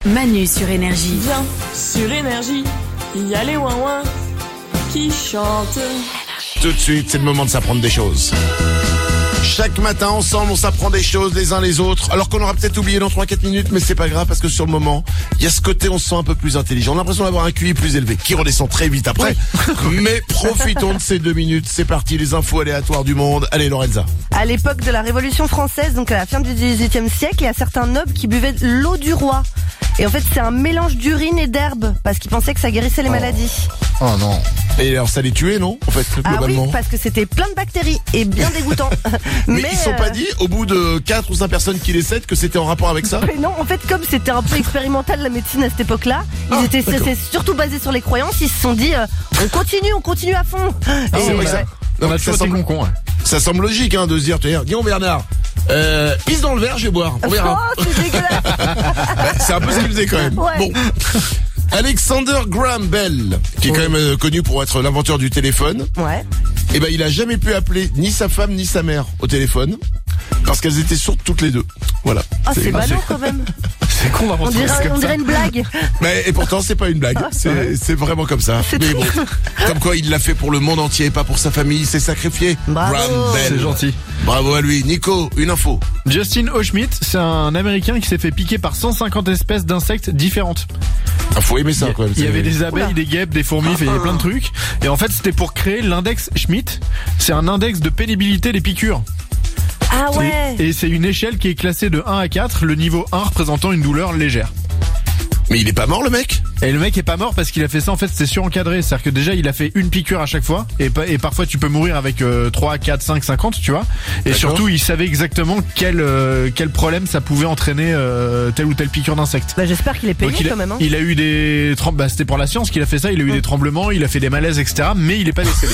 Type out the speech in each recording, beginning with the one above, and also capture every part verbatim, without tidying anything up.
Manu sur Énergie. Viens sur Énergie, il y a les ouin-ouin qui chantent. Tout de suite, c'est le moment de s'apprendre des choses. Chaque matin, ensemble, on s'apprend des choses les uns les autres, alors qu'on aura peut-être oublié dans trois à quatre minutes, mais c'est pas grave, parce que sur le moment, il y a ce côté, on se sent un peu plus intelligent. On a l'impression d'avoir un Q I plus élevé, qui redescend très vite après. Mais profitons de ces deux minutes, c'est parti, les infos aléatoires du monde. Allez, Lorenza. À l'époque de la Révolution française, donc à la fin du dix-huitième siècle, il y a certains nobles qui buvaient l'eau du roi. Et en fait, c'est un mélange d'urine et d'herbe, parce qu'ils pensaient que ça guérissait les Oh. maladies. Oh non. Et alors, ça les tuait, non, en fait, Ah globalement? oui, parce que c'était plein de bactéries et bien dégoûtant. Mais, ils sont euh, pas dit, au bout de quatre ou cinq personnes qui les cèdent, que c'était en rapport avec ça? Mais non, en fait, comme c'était un peu expérimental la médecine à cette époque-là, ils Ah, étaient d'accord. c'est surtout basés sur les croyances. Ils se sont dit, euh, on continue, on continue à fond. Ah, c'est Et, vrai que ouais. ça. Non, On a ça toujours été semble, con-con, ouais. ça semble logique, hein, de se dire, tiens, dis-donc Bernard, euh, pisse dans le verre, je vais boire. On verra. Oh, c'est dégueulasse. Ouais, c'est un peu ce qu'il faisait quand même. Ouais. Bon. Alexander Graham Bell, qui est quand même euh, connu pour être l'inventeur du téléphone, Ouais. eh ben il a jamais pu appeler ni sa femme ni sa mère au téléphone parce qu'elles étaient sourdes toutes les deux. Voilà. Ah, c'est ballot quand même. C'est con On d'inventer dirait, comme on ça. dirait une blague. Mais et pourtant c'est pas une blague, c'est c'est vraiment comme ça. C'est Mais tout. bon, comme quoi il l'a fait pour le monde entier, pas pour sa famille, il s'est sacrifié. Bravo. Graham Bell. C'est gentil. Bravo à lui. Nico, une info. Justin O'Schmidt, c'est un Américain qui s'est fait piquer par cent cinquante espèces d'insectes différentes. Ah, faut aimer ça quand même. Il y c'est- avait des abeilles, Oula. des guêpes, des fourmis, il y avait plein de trucs. Et en fait, c'était pour créer l'index Schmidt. C'est un index de pénibilité des piqûres. Ah ouais. Et c'est une échelle qui est classée de un à quatre, le niveau un représentant une douleur légère. Mais il est pas mort le mec? Et le mec est pas mort parce qu'il a fait ça, en fait, c'était surencadré. C'est-à-dire que déjà, il a fait une piqûre à chaque fois. Et, pa- et parfois, tu peux mourir avec euh, trois, quatre, cinq, cinquante, tu vois. Et D'accord. surtout, il savait exactement quel, euh, quel problème ça pouvait entraîner euh, telle ou telle piqûre d'insecte. Bah, j'espère qu'il est payé Donc, il a, quand même. Hein. il a eu des trem- bah, c'était pour la science qu'il a fait ça. Il a eu des tremblements, il a fait des malaises, et cetera. Mais il est pas décédé.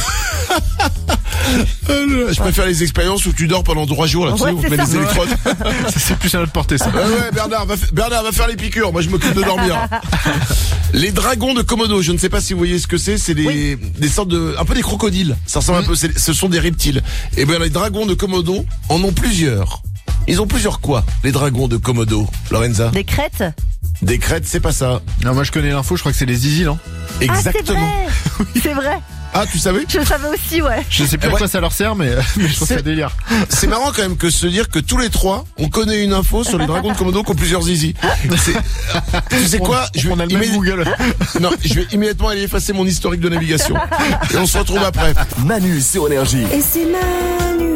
Je préfère les expériences où tu dors pendant trois jours là, tu Ouais, sais, on te c'est met ça. les électrodes. Ça, c'est plus à notre portée, ça. Ouais, ouais, Bernard va, fa- Bernard va faire les piqûres. Moi, je m'occupe de dormir. Les dragons de Komodo. Je ne sais pas si vous voyez ce que c'est. C'est des, des sortes de, un peu des crocodiles. Ça ressemble un peu. c'est- Ce sont des reptiles. Et ben, les dragons de Komodo en ont plusieurs. Ils ont plusieurs quoi? Les dragons de Komodo, Lorenza? Des crêtes. Des crêtes, c'est pas ça. Non, moi, je connais l'info, je crois que c'est les zizi, non? Exactement. Ah, c'est vrai. C'est vrai. Ah, tu savais? Je le savais aussi, ouais. Je sais plus Eh à ouais. quoi ça leur sert, mais, mais je trouve C'est- ça délire. C'est marrant quand même que se dire que tous les trois, on connaît une info sur les dragons de Komodo qui ont plusieurs zizi. C'est- Tu sais quoi? Je vais On a le même immédi- Google. Non, je vais immédiatement aller effacer mon historique de navigation. Et on se retrouve après. Manu sur Énergie. Et c'est Manu